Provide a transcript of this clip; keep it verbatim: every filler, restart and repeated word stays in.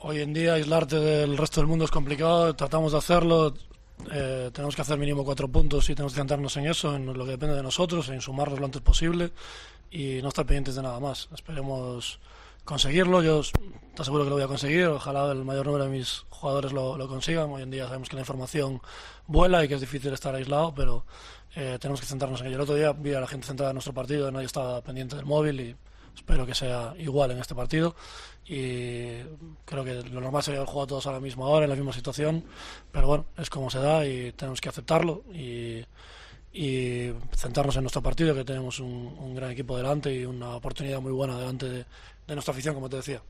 hoy en día aislarte del resto del mundo es complicado, tratamos de hacerlo, eh, tenemos que hacer mínimo cuatro puntos y tenemos que centrarnos en eso, en lo que depende de nosotros, en sumarnos lo antes posible y no estar pendientes de nada más. Esperemos conseguirlo, yo te aseguro que lo voy a conseguir, ojalá el mayor número de mis jugadores lo, lo consigan. Hoy en día sabemos que la información vuela y que es difícil estar aislado, pero eh, tenemos que centrarnos en ello. El otro día vi a la gente centrada en nuestro partido, nadie estaba pendiente del móvil y espero que sea igual en este partido y creo que lo normal sería haber jugado todos a la misma hora, en la misma situación, pero bueno, es como se da y tenemos que aceptarlo y, y centrarnos en nuestro partido, que tenemos un, un gran equipo delante y una oportunidad muy buena delante de, de nuestra afición, como te decía.